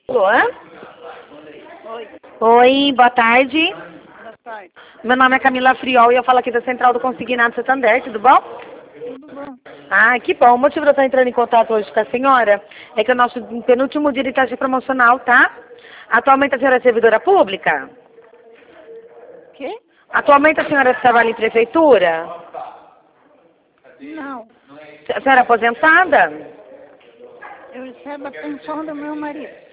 Alô? Oi, Oi, boa tarde. boa tarde. Meu nome é Camila Friol e eu falo aqui da Central do Consignado Santander, tudo bom? Tudo bom? Ah, que bom. O motivo de eu estar entrando em contato hoje com a senhora é que o nosso penúltimo dia de taxa promocional, tá? Atualmente a senhora é servidora pública? Quê? Atualmente a senhora trabalha em prefeitura? Não. A senhora é aposentada? Eu recebo a pensão do meu marido.